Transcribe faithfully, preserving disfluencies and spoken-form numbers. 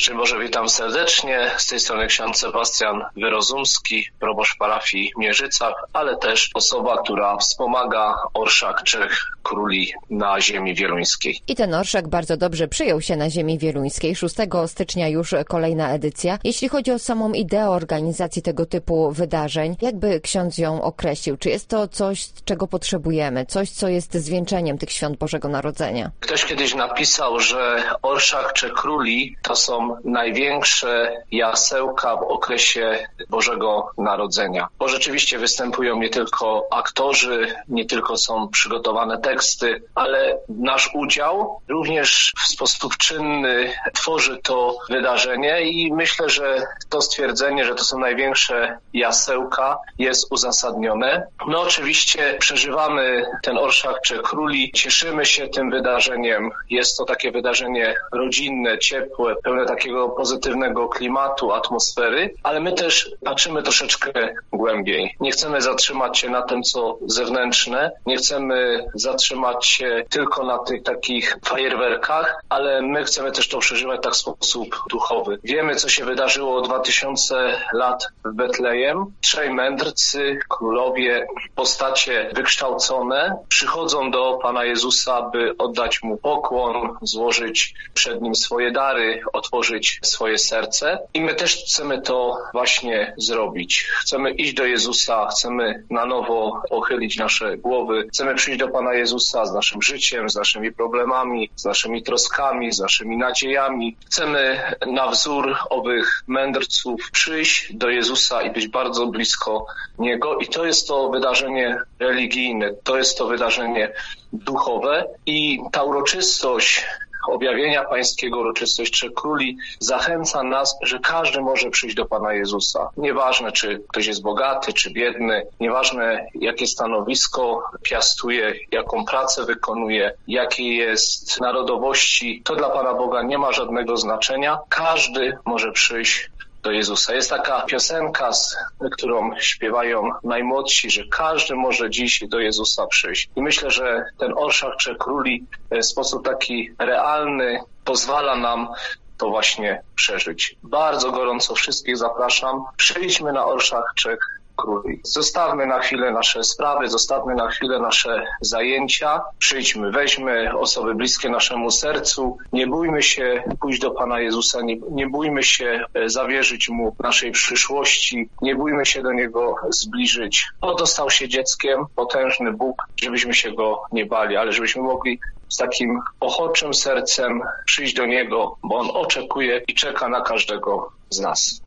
Szczęść Boże, witam serdecznie. Z tej strony ksiądz Sebastian Wyrozumski, proboszcz parafii Mierzyca, ale też osoba, która wspomaga Orszak Trzech Króli na ziemi wieluńskiej. I ten orszak bardzo dobrze przyjął się na ziemi wieluńskiej. szóstego stycznia już kolejna edycja. Jeśli chodzi o samą ideę organizacji tego typu wydarzeń, jakby ksiądz ją określił? Czy jest to coś, czego potrzebujemy? Coś, co jest zwieńczeniem tych świąt Bożego Narodzenia? Ktoś kiedyś napisał, że Orszak Trzech Króli to są największe jasełka w okresie Bożego Narodzenia. Bo rzeczywiście występują nie tylko aktorzy, nie tylko są przygotowane teksty, ale nasz udział również w sposób czynny tworzy to wydarzenie i myślę, że to stwierdzenie, że to są największe jasełka, jest uzasadnione. My oczywiście przeżywamy ten Orszak Trzech Króli, cieszymy się tym wydarzeniem. Jest to takie wydarzenie rodzinne, ciepłe, pełne takiego pozytywnego klimatu, atmosfery, ale my też patrzymy troszeczkę głębiej. Nie chcemy zatrzymać się na tym, co zewnętrzne, nie chcemy zatrzymać się tylko na tych takich fajerwerkach, ale my chcemy też to przeżywać tak w sposób duchowy. Wiemy, co się wydarzyło dwa tysiące lat w Betlejem. Trzej mędrcy, królowie, postacie wykształcone przychodzą do Pana Jezusa, by oddać Mu pokłon, złożyć przed Nim swoje dary, otworzyć swoje serce. I my też chcemy to właśnie zrobić. Chcemy iść do Jezusa, chcemy na nowo pochylić nasze głowy, chcemy przyjść do Pana Jezusa z naszym życiem, z naszymi problemami, z naszymi troskami, z naszymi nadziejami. Chcemy na wzór owych mędrców przyjść do Jezusa i być bardzo blisko Niego. I to jest to wydarzenie religijne, to jest to wydarzenie duchowe i ta uroczystość objawienia pańskiego, uroczystość Trzech Króli zachęca nas, że każdy może przyjść do Pana Jezusa. Nieważne, czy ktoś jest bogaty, czy biedny, nieważne, jakie stanowisko piastuje, jaką pracę wykonuje, jakiej jest narodowości, to dla Pana Boga nie ma żadnego znaczenia. Każdy może przyjść do Jezusa. Jest taka piosenka, którą śpiewają najmłodsi, że każdy może dziś do Jezusa przyjść. I myślę, że ten Orszak Trzech Króli w sposób taki realny pozwala nam to właśnie przeżyć. Bardzo gorąco wszystkich zapraszam. Przyjdźmy na Orszak Trzech Króli. Zostawmy na chwilę nasze sprawy, zostawmy na chwilę nasze zajęcia. Przyjdźmy, weźmy osoby bliskie naszemu sercu. Nie bójmy się pójść do Pana Jezusa, nie, nie bójmy się zawierzyć Mu naszej przyszłości, nie bójmy się do Niego zbliżyć. Oto stał się dzieckiem, potężny Bóg, żebyśmy się Go nie bali, ale żebyśmy mogli z takim ochoczym sercem przyjść do Niego, bo On oczekuje i czeka na każdego z nas.